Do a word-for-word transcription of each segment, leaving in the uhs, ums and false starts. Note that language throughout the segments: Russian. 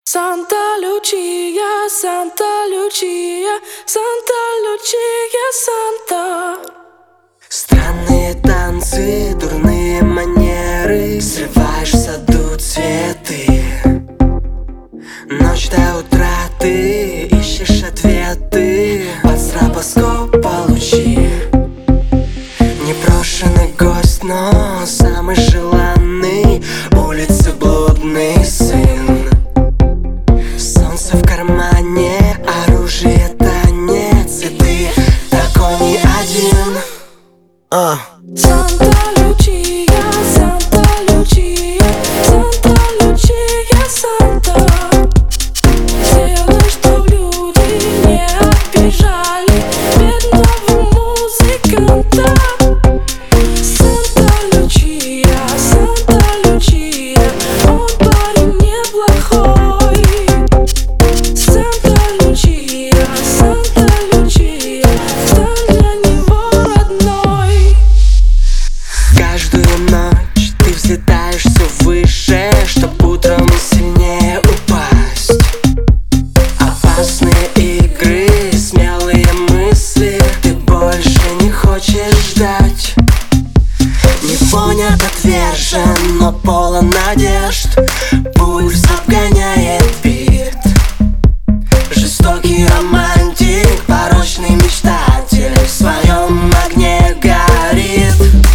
Santa Lucia, Santa Lucia, Santa Lucia, Santa. Странные танцы, дурные манеры, срываешь в саду цветы. Ночь до утра ты ищешь ответы, под стробоскоп получи. Непрошенный гость, но самый желанный, улицы блудный сын. Солнце в кармане, оружие танец, и ты такой не один. uh. Santa Lucia, Santa Lucia, Santa Lucia, Santa. Сделай, чтоб люди не обижали бедного музыканта. Santa Lucia, Santa Lucia, он парень неплохой. Santa Lucia, Santa Lucia, стань для него родной. Каждую ночь ты взлетаешь все выше, чтоб утром сильнее упасть. Опасные игры, смелые мысли, ты больше не хочешь ждать. Не понят, отвержен, но полон надежд. Пульс обгоняет бит. Жестокий романтик, порочный мечтатель, в своем огне горит.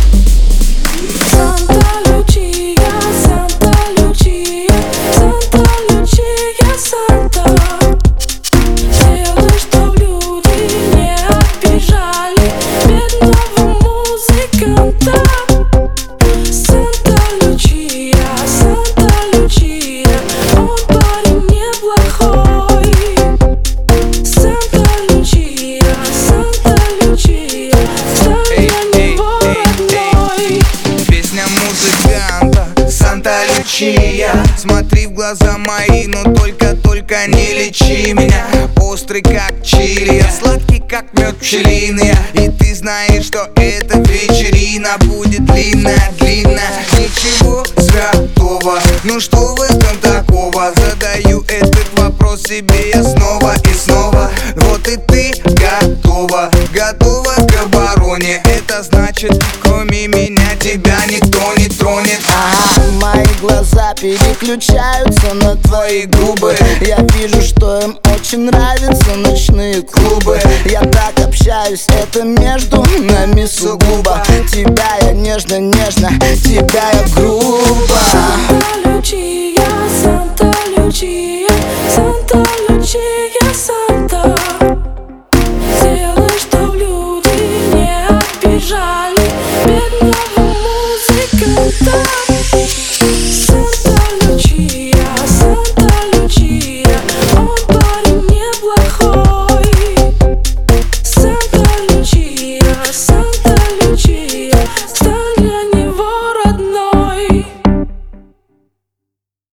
Santa Lucia, Santa Lucia, Santa Lucia, Santa. Сделай, чтоб люди не обижали бедного музыканта. Santa Lucia, Santa Lucia, он парень неплохой. Santa Lucia, Santa Lucia, стань для него родной. Песня музыканта Санта Лючия. Смотри в глаза мои, но только-только не лечи меня. Острый как чили, я сладкий как мед пчелиный. И ты знаешь, что эта вечерина будет длинная-длинная. Ничего святого, ну что в этом такого? Задаю этот вопрос себе я снова и снова. Вот и ты готова, готова к обороне. Это значит, кроме меня тебя никто не тронет. Ага, мои глаза переключаются на твои губы. Я вижу, что им очень нравятся ночные клубы. Я так общаюсь, это между нами сугубо. Тебя я нежно-нежно, тебя я грубо. Santa Lucia, Santa Lucia, Santa Lucia, Santa. Сделай, чтоб люди не обижали бедного музыканта.